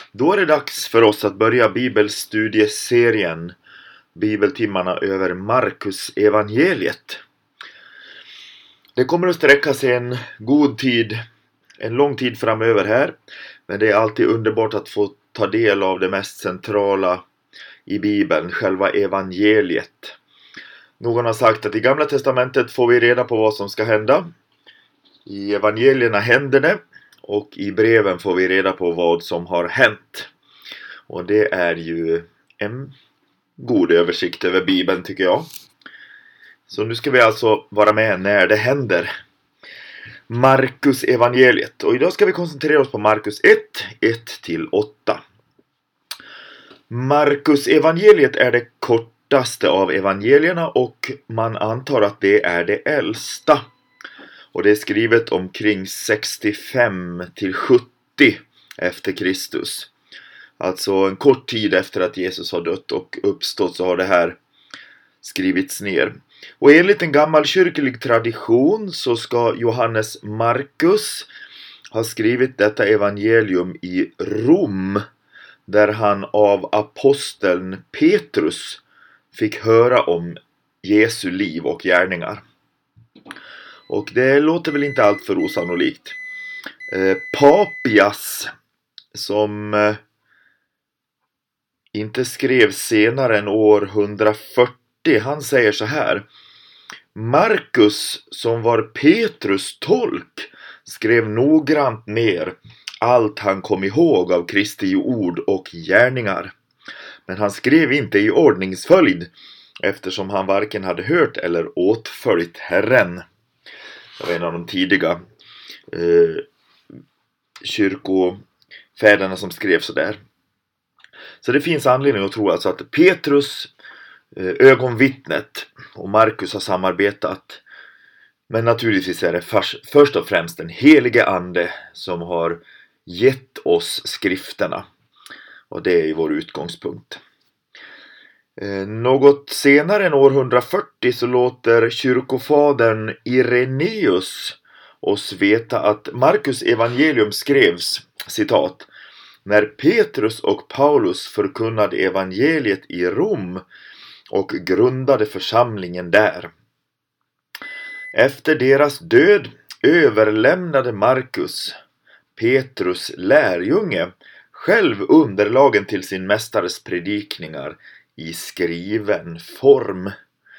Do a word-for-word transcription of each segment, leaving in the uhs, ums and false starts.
Då är det dags för oss att börja bibelstudieserien Bibeltimmarna över Markus evangeliet. Det kommer att sträcka sig en god tid, en lång tid framöver här. Men det är alltid underbart att få ta del av det mest centrala i Bibeln, själva evangeliet. Någon har sagt att i Gamla testamentet får vi reda på vad som ska hända. I evangelierna händer det. Och i breven får vi reda på vad som har hänt. Och det är ju en god översikt över Bibeln, tycker jag. Så nu ska vi alltså vara med när det händer. Markus evangeliet. Och idag ska vi koncentrera oss på Markus ett, ett till åtta. Markus evangeliet är det kortaste av evangelierna och man antar att det är det äldsta. Och det är skrivet omkring sextiofem till sjuttio efter Kristus. Alltså en kort tid efter att Jesus har dött och uppstått så har det här skrivits ner. Och enligt en gammal kyrklig tradition så ska Johannes Markus ha skrivit detta evangelium i Rom. Där han av aposteln Petrus fick höra om Jesu liv och gärningar. Och det låter väl inte allt för osannolikt. Eh, Papias, som eh, inte skrev senare än år hundrafyrtio, han säger så här. Markus, som var Petrus tolk, skrev noggrant ner allt han kom ihåg av Kristi ord och gärningar. Men han skrev inte i ordningsföljd, eftersom han varken hade hört eller åtföljt Herren. Det var en av de tidiga eh, kyrkofäderna som skrev så där. Så det finns anledning att tro alltså att Petrus, eh, ögonvittnet, och Markus har samarbetat. Men naturligtvis är det först, först och främst den helige ande som har gett oss skrifterna. Och det är ju vår utgångspunkt. Något senare än år hundrafyrtio så låter kyrkofadern Irenaeus oss veta att Markus evangelium skrevs, citat, när Petrus och Paulus förkunnade evangeliet i Rom och grundade församlingen där. Efter deras död överlämnade Markus, Petrus lärjunge, själv underlagen till sin mästares predikningar i skriven form.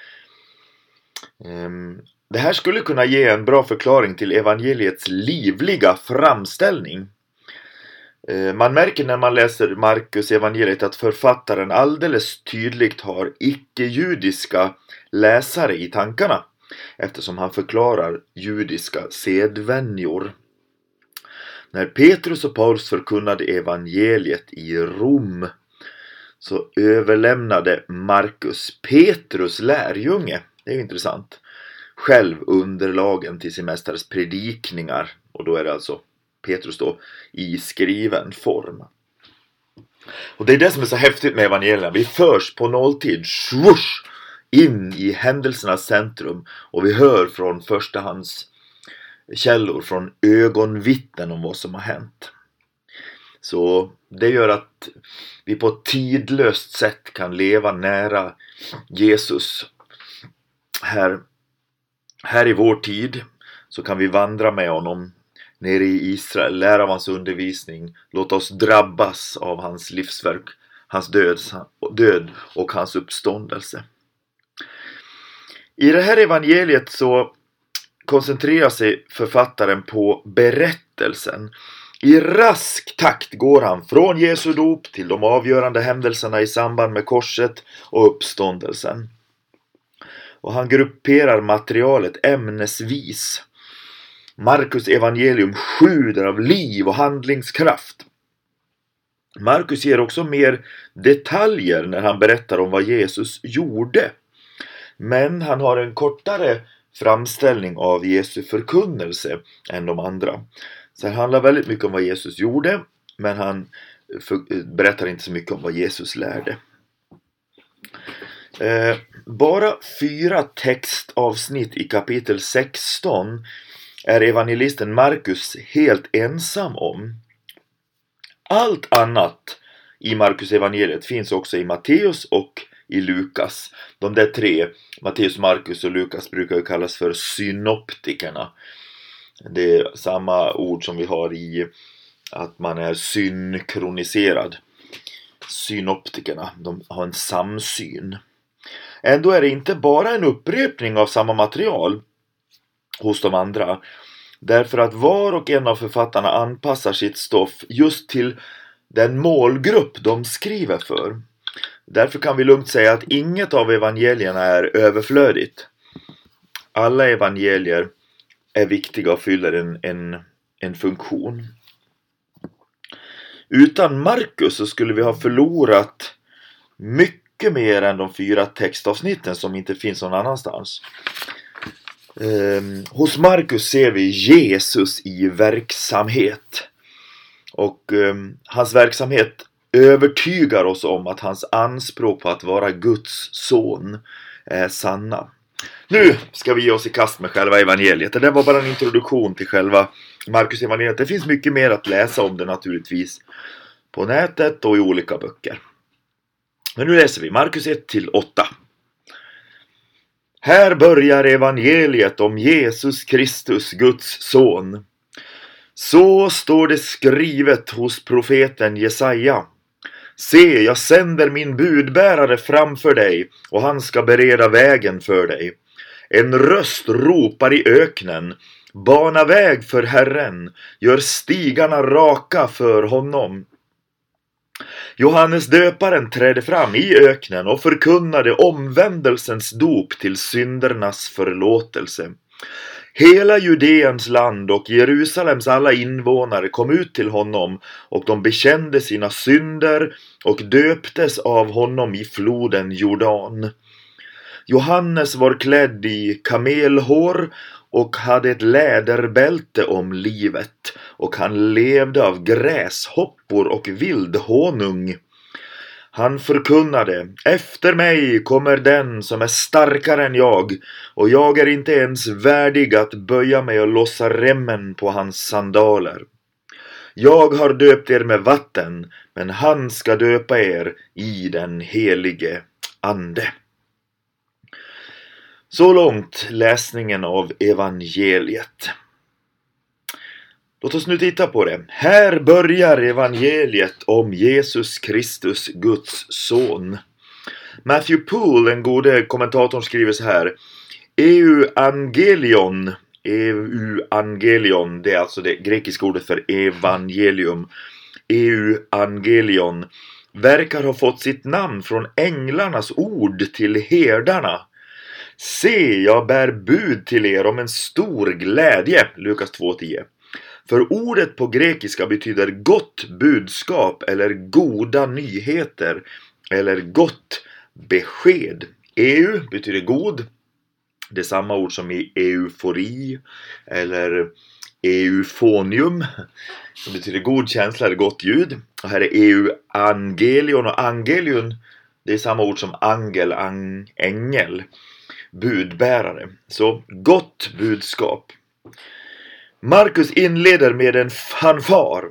Det här skulle kunna ge en bra förklaring till evangeliets livliga framställning. Man märker när man läser Markus evangeliet att författaren alldeles tydligt har icke-judiska läsare i tankarna, eftersom han förklarar judiska sedvänjor. När Petrus och Paulus förkunnade evangeliet i Rom så överlämnade Markus, Petrus lärjunge, det är ju intressant, själv underlagen till sin mästares predikningar. Och då är det alltså Petrus då i skriven form. Och det är det som är så häftigt med evangelierna. Vi förs på nolltid, swoosh, in i händelsernas centrum. Och vi hör från förstahands källor, från ögonvittnen om vad som har hänt. Så det gör att vi på ett tidlöst sätt kan leva nära Jesus. Här, här i vår tid så kan vi vandra med honom nere i Israel, lära av hans undervisning, låta oss drabbas av hans livsverk, hans död, död och hans uppståndelse. I det här evangeliet så koncentrerar sig författaren på berättelsen. I rask takt går han från Jesu dop till de avgörande händelserna i samband med korset och uppståndelsen. Och han grupperar materialet ämnesvis. Markus evangelium sjuder av liv och handlingskraft. Markus ger också mer detaljer när han berättar om vad Jesus gjorde. Men han har en kortare framställning av Jesu förkunnelse än de andra. Så det handlar väldigt mycket om vad Jesus gjorde, men han för, berättar inte så mycket om vad Jesus lärde. Eh, bara fyra textavsnitt i kapitel sexton är evangelisten Markus helt ensam om. Allt annat i Markus evangeliet finns också i Matteus och i Lukas. De där tre, Matteus, Markus och Lukas, brukar ju kallas för synoptikerna. Det är samma ord som vi har i att man är synkroniserad. Synoptikerna, de har en samsyn. Ändå är det inte bara en upprepning av samma material hos de andra. Därför att var och en av författarna anpassar sitt stoff just till den målgrupp de skriver för. Därför kan vi lugnt säga att inget av evangelierna är överflödigt. Alla evangelier är viktiga och fyller en, en, en funktion. Utan Markus så skulle vi ha förlorat mycket mer än de fyra textavsnitten som inte finns någon annanstans. Um, hos Markus ser vi Jesus i verksamhet. Och um, hans verksamhet övertygar oss om att hans anspråk på att vara Guds son är sanna. Nu ska vi ge oss i kast med själva evangeliet. Det var bara en introduktion till själva Markus evangeliet. Det finns mycket mer att läsa om det naturligtvis på nätet och i olika böcker. Men nu läser vi Markus ett till åtta. Här börjar evangeliet om Jesus Kristus, Guds son. Så står det skrivet hos profeten Jesaja. Se, jag sänder min budbärare framför dig, och han ska bereda vägen för dig. En röst ropar i öknen, bana väg för Herren, gör stigarna raka för honom. Johannes döparen trädde fram i öknen och förkunnade omvändelsens dop till syndernas förlåtelse. Hela Judeens land och Jerusalems alla invånare kom ut till honom, och de bekände sina synder och döptes av honom i floden Jordan. Johannes var klädd i kamelhår och hade ett läderbälte om livet, och han levde av gräshoppor och vildhonung. Han förkunnade: efter mig kommer den som är starkare än jag, och jag är inte ens värdig att böja mig och lossa remmen på hans sandaler. Jag har döpt er med vatten, men han ska döpa er i den helige ande. Så långt läsningen av evangeliet. Låt oss nu titta på det. Här börjar evangeliet om Jesus Kristus, Guds son. Matthew Poole, en gode kommentator, skriver så här: Euangelion, Euangelion, det är alltså det grekiska ordet för evangelium. Euangelion verkar ha fått sitt namn från änglarnas ord till herdarna. Se, jag bär bud till er om en stor glädje, Lukas två tio. För ordet på grekiska betyder gott budskap eller goda nyheter eller gott besked. Eu betyder god. Det är samma ord som i eufori eller eufonium, som betyder god känsla eller gott ljud. Och här är euangelion och angelion, det är samma ord som angel, ang, ängel, budbärare. Så gott budskap. Markus inleder med en fanfar.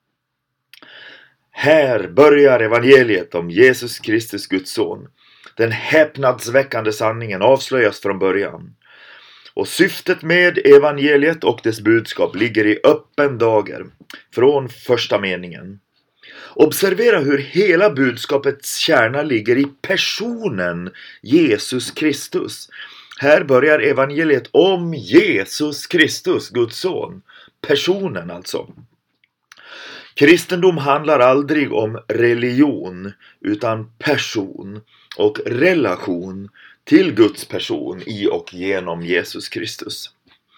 Här börjar evangeliet om Jesus Kristus, Guds son. Den häpnadsväckande sanningen avslöjas från början. Och syftet med evangeliet och dess budskap ligger i öppen dager från första meningen. Observera hur hela budskapets kärna ligger i personen Jesus Kristus. Här börjar evangeliet om Jesus Kristus, Guds son. Personen alltså. Kristendom handlar aldrig om religion utan person och relation till Guds person i och genom Jesus Kristus.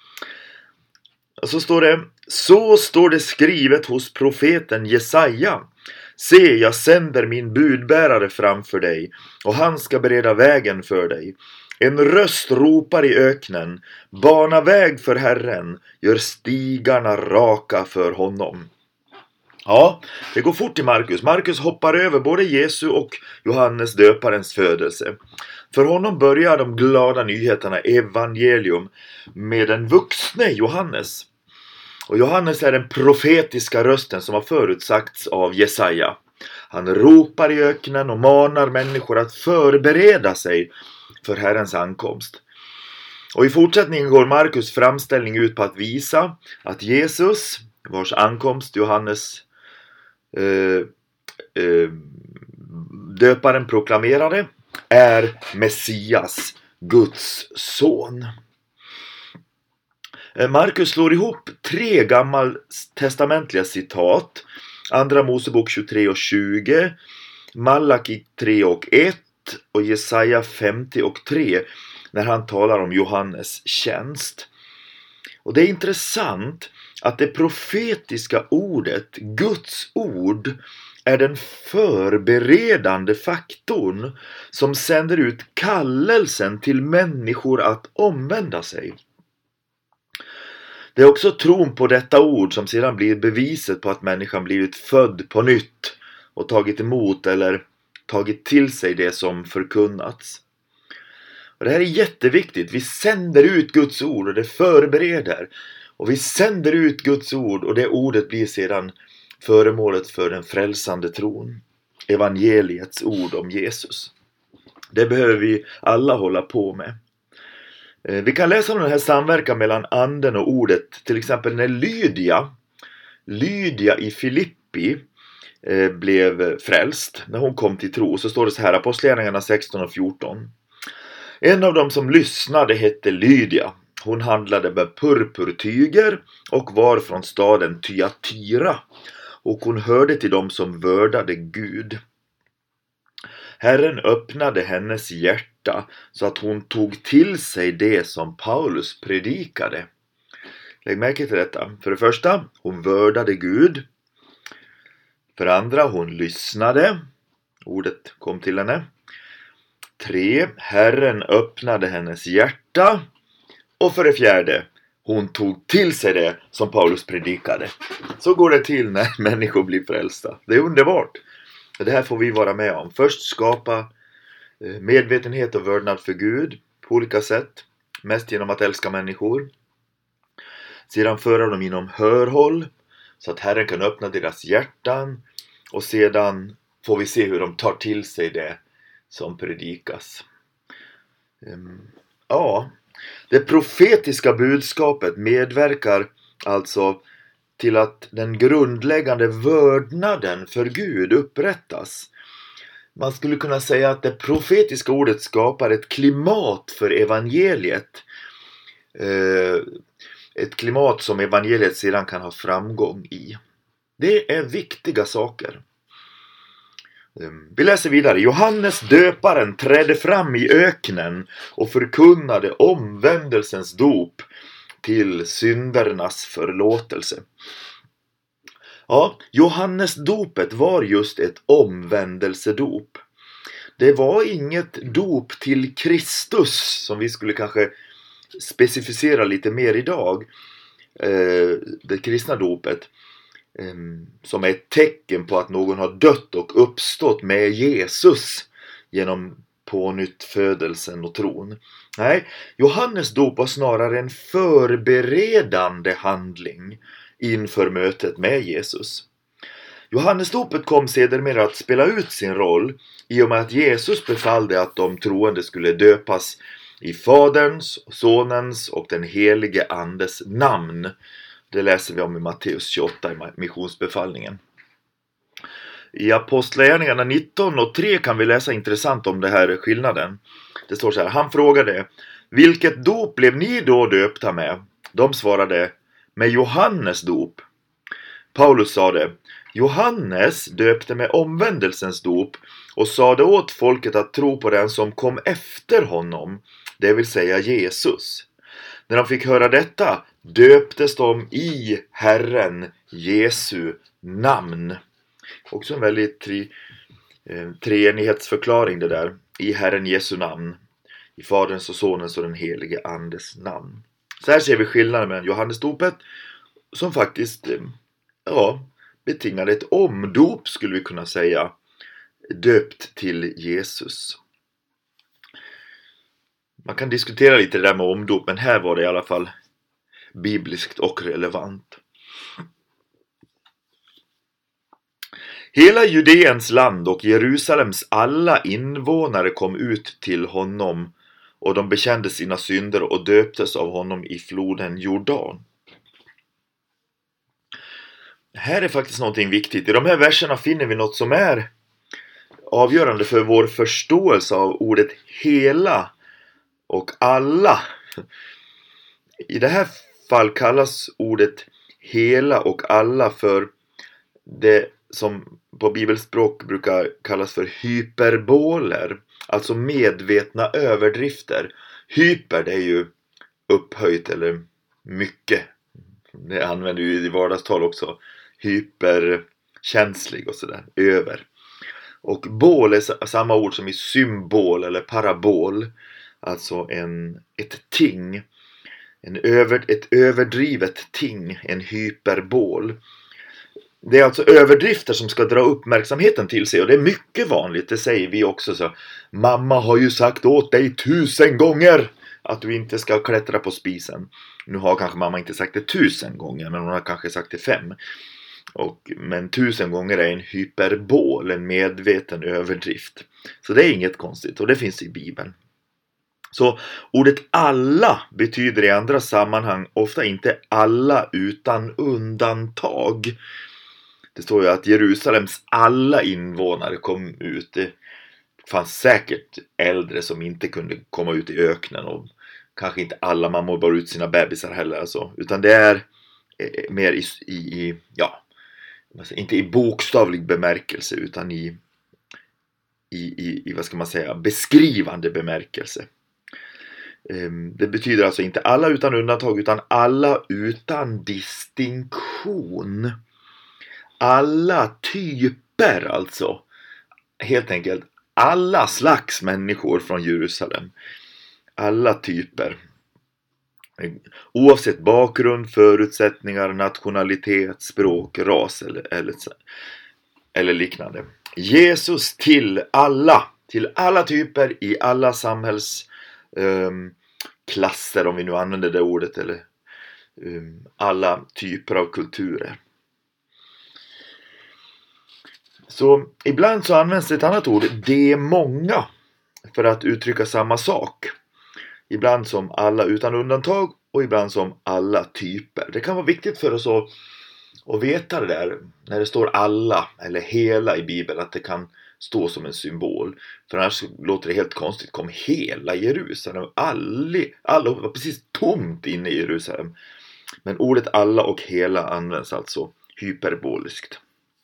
Så står det, så står det skrivet hos profeten Jesaja. Se, jag sänder min budbärare framför dig, och han ska bereda vägen för dig. En röst ropar i öknen, bana väg för Herren, gör stigarna raka för honom. Ja, det går fort i Markus. Markus hoppar över både Jesu och Johannes döparens födelse. För honom börjar de glada nyheterna evangelium med den vuxne Johannes. Och Johannes är den profetiska rösten som har förutsagts av Jesaja. Han ropar i öknen och manar människor att förbereda sig för Herrens ankomst. Och i fortsättningen går Markus framställning ut på att visa att Jesus, vars ankomst Johannes eh, eh, döparen proklamerade, är Messias, Guds son. Markus slår ihop tre gammaltestamentliga citat. Andra Mosebok tjugotre och tjugo, Malaki tre och ett och Jesaja femtio och tre när han talar om Johannes tjänst. Och det är intressant att det profetiska ordet, Guds ord, är den förberedande faktorn som sänder ut kallelsen till människor att omvända sig. Det är också tron på detta ord som sedan blir beviset på att människan blivit född på nytt och tagit emot eller tagit till sig det som förkunnats. Och det här är jätteviktigt. Vi sänder ut Guds ord och det förbereder. Och vi sänder ut Guds ord och det ordet blir sedan föremålet för den frälsande tron. Evangeliets ord om Jesus. Det behöver vi alla hålla på med. Vi kan läsa om den här samverkan mellan anden och ordet. Till exempel när Lydia, Lydia i Filippi blev frälst. När hon kom till tro så står det så här, Apostlagärningarna sexton och fjorton. En av dem som lyssnade hette Lydia. Hon handlade med purpurtyger och var från staden Thyatira. Och hon hörde till dem som vördade Gud. Herren öppnade hennes hjärta så att hon tog till sig det som Paulus predikade. Lägg märke till detta. För det första, hon vördade Gud. För det andra, hon lyssnade. Ordet kom till henne. Tre, Herren öppnade hennes hjärta. Och för det fjärde, hon tog till sig det som Paulus predikade. Så går det till när människor blir frälsta. Det är underbart. Det här får vi vara med om. Först skapa medvetenhet och vördnad för Gud på olika sätt. Mest genom att älska människor. Sedan föra dem inom hörhåll så att Herren kan öppna deras hjärtan. Och sedan får vi se hur de tar till sig det som predikas. Ja, det profetiska budskapet medverkar alltså till att den grundläggande vördnaden för Gud upprättas. Man skulle kunna säga att det profetiska ordet skapar ett klimat för evangeliet. Ett klimat som evangeliet sedan kan ha framgång i. Det är viktiga saker. Vi läser vidare. Johannes döparen trädde fram i öknen och förkunnade omvändelsens dop till syndernas förlåtelse. Ja, Johannes dopet var just ett omvändelsedop. Det var inget dop till Kristus som vi skulle kanske specificera lite mer idag. Det kristna dopet. Som är ett tecken på att någon har dött och uppstått med Jesus genom pånyttfödelsen och tron. Nej, Johannes dop var snarare en förberedande handling inför mötet med Jesus. Johannes dopet kom sedermera att spela ut sin roll i och med att Jesus befallde att de troende skulle döpas i Faderns, Sonens och den helige Andes namn. Det läser vi om i Matteus tjugoåtta i missionsbefallningen. I Apostlagärningarna nitton och tre kan vi läsa intressant om det här skillnaden. Det står så här, han frågade, vilket dop blev ni då döpta med? De svarade, med Johannes dop. Paulus sade, Johannes döpte med omvändelsens dop och sade åt folket att tro på den som kom efter honom, det vill säga Jesus. När de fick höra detta döptes de i Herren Jesu namn. Också en väldigt tre, eh, treenighetsförklaring det där. I Herren Jesu namn. I Faderns och Sonens och den helige Andes namn. Så här ser vi skillnaden med Johannesdopet som faktiskt eh, ja, betingade ett omdop skulle vi kunna säga. Döpt till Jesus. Man kan diskutera lite det där med omdop, men här var det i alla fall bibliskt och relevant. Hela Judeens land och Jerusalems alla invånare kom ut till honom, och de bekände sina synder och döptes av honom i floden Jordan. Här är faktiskt någonting viktigt. I de här verserna finner vi något som är avgörande för vår förståelse av ordet hela och alla. I det här fall kallas ordet hela och alla för det som på bibelspråk brukar kallas för hyperboler, alltså medvetna överdrifter. Hyper, det är ju upphöjt eller mycket. Det använder ju i vardagstal också. Hyperkänslig och sådär, över. Och bål är samma ord som i symbol eller parabol, alltså en, ett ting. En över, ett överdrivet ting, en hyperbol. Det är alltså överdrifter som ska dra uppmärksamheten till sig, och det är mycket vanligt, det säger vi också. Så, mamma har ju sagt åt dig tusen gånger att du inte ska klättra på spisen. Nu har kanske mamma inte sagt det tusen gånger, men hon har kanske sagt det fem. Och, men tusen gånger är en hyperbol, en medveten överdrift. Så det är inget konstigt, och det finns i Bibeln. Så ordet alla betyder i andra sammanhang ofta inte alla utan undantag. Det står ju att Jerusalems alla invånare kom ut. Det fanns säkert äldre som inte kunde komma ut i öknen, och kanske inte alla mammor bar ut sina bebisar heller. Alltså. Utan det är mer i, i, ja, inte i bokstavlig bemärkelse, utan i, i, i, i vad ska man säga, beskrivande bemärkelse. Det betyder alltså inte alla utan undantag, utan alla utan distinktion. Alla typer, alltså. Helt enkelt alla slags människor från Jerusalem. Alla typer. Oavsett bakgrund, förutsättningar, nationalitet, språk, ras eller, eller, eller liknande. Jesus till alla. Till alla typer i alla samhälls Um, klasser, om vi nu använder det ordet, eller um, alla typer av kulturer. Så ibland så används ett annat ord, det är många, för att uttrycka samma sak. Ibland som alla utan undantag, och ibland som alla typer. Det kan vara viktigt för oss att, att veta det där, när det står alla eller hela i Bibeln, att det kan stå som en symbol. För annars låter det helt konstigt. Kom hela Jerusalem. Alla, alla var precis tomt inne i Jerusalem. Men ordet alla och hela används alltså hyperboliskt.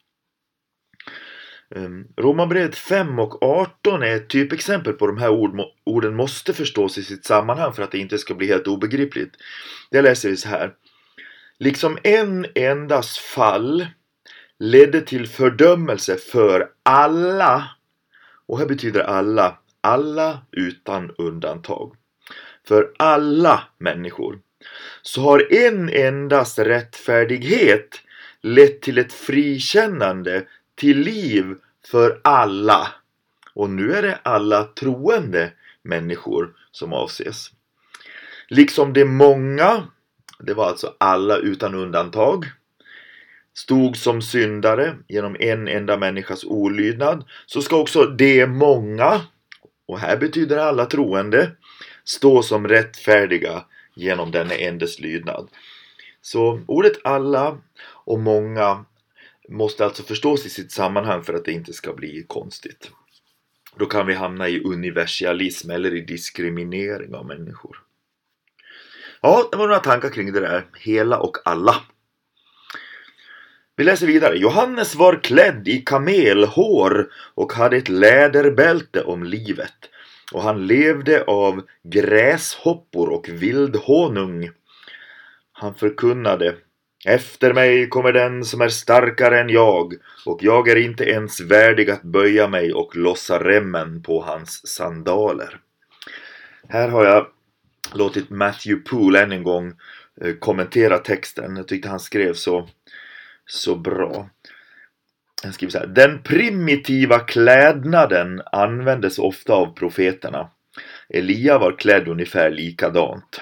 Romarbrevet fem och arton är ett typexempel på de här ord, orden måste förstås i sitt sammanhang för att det inte ska bli helt obegripligt. Det läser vi så här. Liksom en endas fall ledde till fördömelse för alla, och här betyder alla, alla utan undantag, för alla människor, så har en endas rättfärdighet lett till ett frikännande till liv för alla, och nu är det alla troende människor som avses. Liksom de många, det var alltså alla utan undantag, stod som syndare genom en enda människas olydnad, så ska också de många, och här betyder alla troende, stå som rättfärdiga genom denna endes lydnad. Så ordet alla och många måste alltså förstås i sitt sammanhang för att det inte ska bli konstigt. Då kan vi hamna i universalism eller i diskriminering av människor. Ja, det var några tankar kring det där, hela och alla. Vi läser vidare. Johannes var klädd i kamelhår och hade ett läderbälte om livet. Och han levde av gräshoppor och vildhonung. Han förkunnade: efter mig kommer den som är starkare än jag, och jag är inte ens värdig att böja mig och lossa remmen på hans sandaler. Här har jag låtit Matthew Poole än en gång kommentera texten. Jag tyckte han skrev så Så bra. Han skriver så här: den primitiva klädnaden användes ofta av profeterna. Elia var klädd ungefär likadant.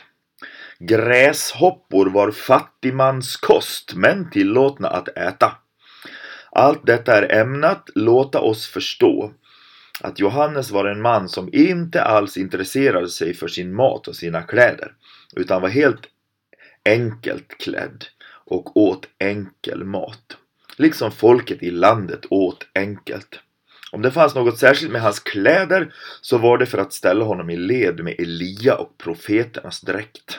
Gräshoppor var fattigmans kost, men tillåtna att äta. Allt detta är ämnat låta oss förstå att Johannes var en man som inte alls intresserade sig för sin mat och sina kläder, utan var helt enkelt klädd och åt enkel mat. Liksom folket i landet åt enkelt. Om det fanns något särskilt med hans kläder så var det för att ställa honom i led med Elia och profeternas dräkt.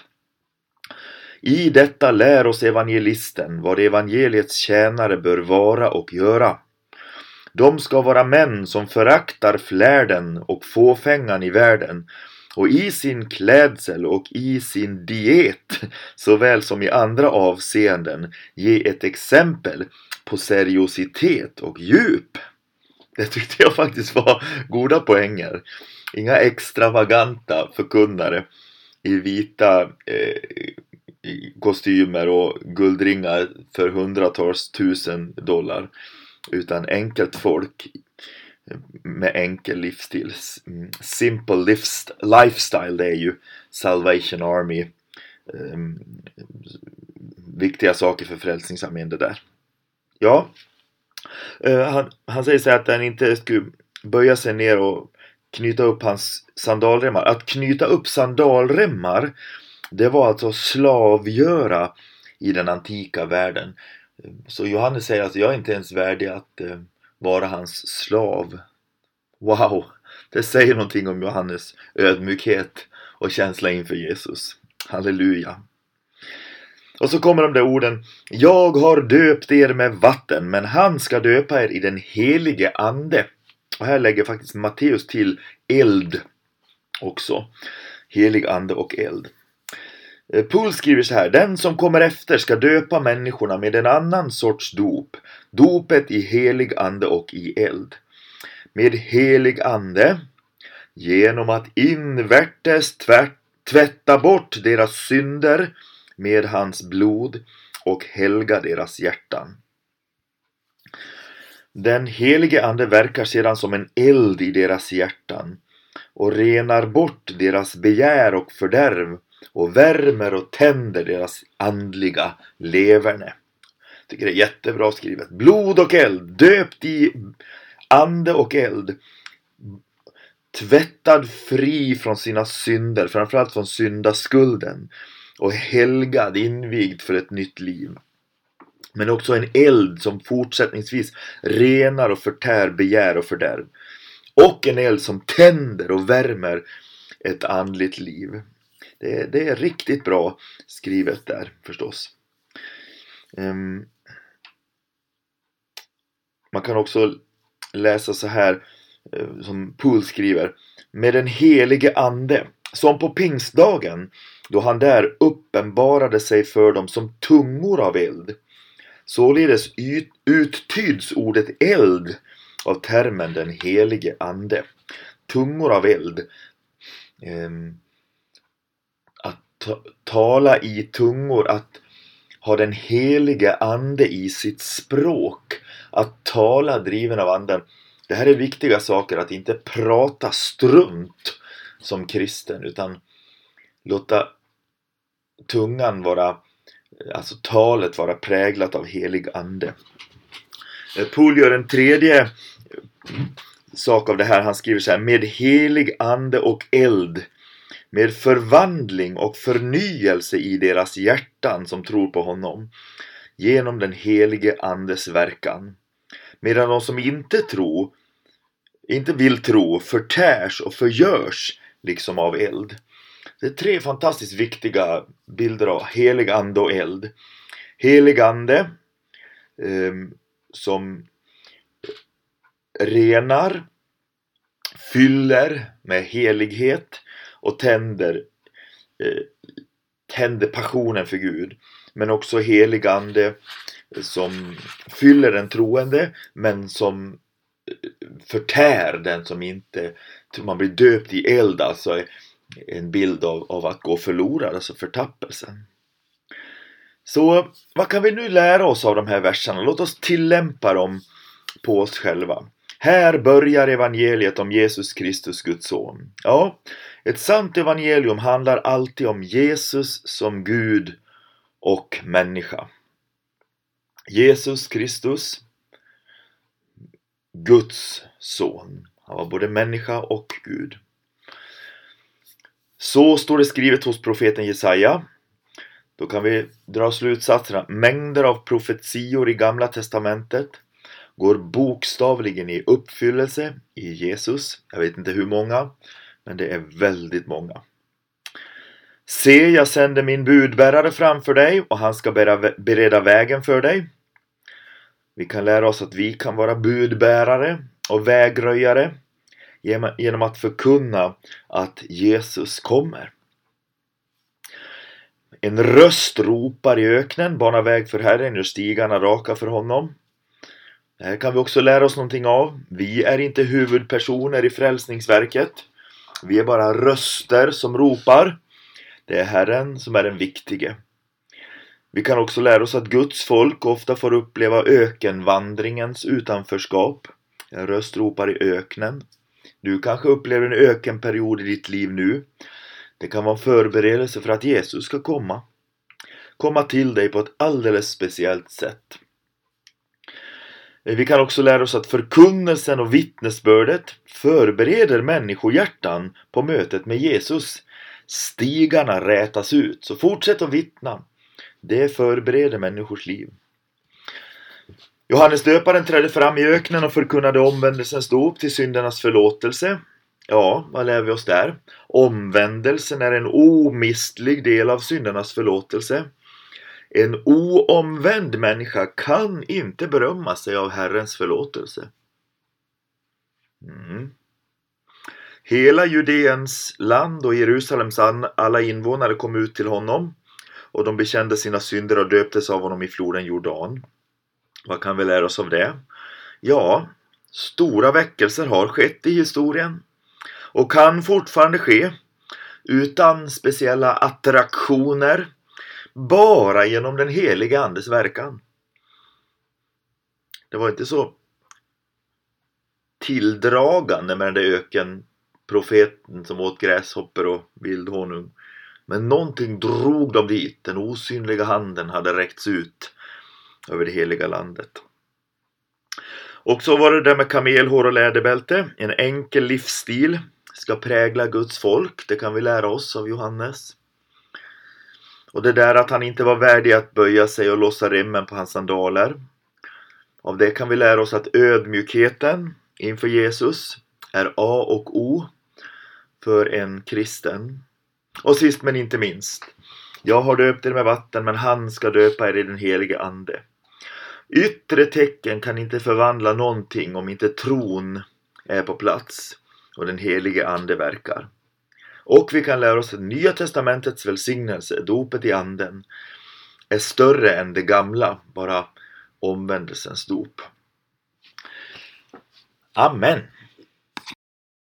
I detta lär oss evangelisten vad evangeliets tjänare bör vara och göra. De ska vara män som föraktar flärden och fåfängan i världen, och i sin klädsel och i sin diet såväl som i andra avseenden ge ett exempel på seriositet och djup. Det tyckte jag faktiskt var goda poänger. Inga extravaganta förkunnare i vita eh, kostymer och guldringar för hundratals tusen dollar, utan enkelt folk med enkel livsstil. Simple lifestyle, det är ju Salvation Army. Um, viktiga saker för Frälsningsarmén det där. Ja, uh, han, han säger så att han inte skulle böja sig ner och knyta upp hans sandalremmar. Att knyta upp sandalremmar, det var alltså slavgöra i den antika världen. Så Johannes säger att jag är inte ens värdig att uh, vara hans slav. Wow, det säger någonting om Johannes ödmjukhet och känsla inför Jesus. Halleluja. Och så kommer de där orden: jag har döpt er med vatten, men han ska döpa er i den helige ande. Och här lägger faktiskt Matteus till eld också. Helig ande och eld. Paul skriver så här: den som kommer efter ska döpa människorna med en annan sorts dop. Dopet i helig ande och i eld. Med helig ande, genom att invärtes tvärt, tvätta bort deras synder med hans blod och helga deras hjärtan. Den helige ande verkar sedan som en eld i deras hjärtan och renar bort deras begär och fördärv och värmer och tänder deras andliga leverne. Jag tycker det är jättebra skrivet. Blod och eld, döpt i ande och eld, tvättad fri från sina synder, framförallt från syndaskulden, och helgad, invigd för ett nytt liv. Men också en eld som fortsättningsvis renar och förtär begär och fördärv. Och en eld som tänder och värmer ett andligt liv. Det, det är riktigt bra skrivet där förstås. Um, man kan också läsa så här uh, som Paul skriver: med den helige ande, som på pingstdagen, då han där uppenbarade sig för dem som tungor av eld. Således ut, uttyds ordet eld av termen den helige ande. Tungor av eld. Um, att ta, tala i tungor, att ha den helige ande i sitt språk, att tala driven av anden. Det här är viktiga saker, att inte prata strunt som kristen, utan låta tungan vara, alltså talet vara präglat av helig ande. Paul gör en tredje sak av det här. Han skriver så här: med helig ande och eld, med förvandling och förnyelse i deras hjärtan som tror på honom, genom den helige andes verkan. Medan de som inte tror, inte vill tro, förtärs och förgörs liksom av eld. Det är tre fantastiskt viktiga bilder av helig ande och eld. Helig ande eh, som renar, fyller med helighet och tänder, eh, tänder passionen för Gud. Men också helig ande som fyller den troende, men som förtär den som inte, man blir döpt i eld, alltså en bild av, av att gå förlorad, alltså förtappelsen. Så vad kan vi nu lära oss av de här verserna? Låt oss tillämpa dem på oss själva. Här börjar evangeliet om Jesus Kristus, Guds son. Ja, ett sant evangelium handlar alltid om Jesus som Gud och människa. Jesus Kristus, Guds son. Han var både människa och Gud. Så står det skrivet hos profeten Jesaja. Då kan vi dra slutsatserna. Mängder av profetior i Gamla testamentet går bokstavligen i uppfyllelse i Jesus. Jag vet inte hur många, men det är väldigt många. Se, jag sänder min budbärare framför dig och han ska bereda vägen för dig. Vi kan lära oss att vi kan vara budbärare och vägröjare genom att förkunna att Jesus kommer. En röst ropar i öknen, bana väg för Herren, gör stigarna raka för honom. Det här kan vi också lära oss någonting av. Vi är inte huvudpersoner i frälsningsverket. Vi är bara röster som ropar. Det är Herren som är den viktige. Vi kan också lära oss att Guds folk ofta får uppleva ökenvandringens utanförskap. En röst ropar i öknen. Du kanske upplever en ökenperiod i ditt liv nu. Det kan vara en förberedelse för att Jesus ska komma. Komma till dig på ett alldeles speciellt sätt. Vi kan också lära oss att förkunnelsen och vittnesbördet förbereder människohjärtan på mötet med Jesus. Stigarna rätas ut, så fortsätt att vittna. Det förbereder människors liv. Johannes döparen trädde fram i öknen och förkunnade omvändelsens dop till syndernas förlåtelse. Ja, vad lär vi oss där? Omvändelsen är en omistlig del av syndernas förlåtelse. En oomvänd människa kan inte berömma sig av Herrens förlåtelse. Mm. Hela Judeens land och Jerusalems alla invånare kom ut till honom och de bekände sina synder och döptes av honom i floden Jordan. Vad kan vi lära oss av det? Ja, stora väckelser har skett i historien och kan fortfarande ske utan speciella attraktioner, bara genom den heliga andes verkan. Det var inte så tilldragande med den där ökenprofeten som åt gräshopper och vildhonung. Men någonting drog dem dit. Den osynliga handen hade räckts ut över det heliga landet. Och så var det där med kamelhår och läderbälte. En enkel livsstil ska prägla Guds folk. Det kan vi lära oss av Johannes. Och det där att han inte var värdig att böja sig och lossa remmen på hans sandaler. Av det kan vi lära oss att ödmjukheten inför Jesus är A och O för en kristen. Och sist men inte minst. Jag har döpt er med vatten, men han ska döpa er i den helige ande. Yttre tecken kan inte förvandla någonting om inte tron är på plats och den helige ande verkar. Och vi kan lära oss att Nya testamentets välsignelse, dopet i anden, är större än det gamla, bara omvändelsens dop. Amen.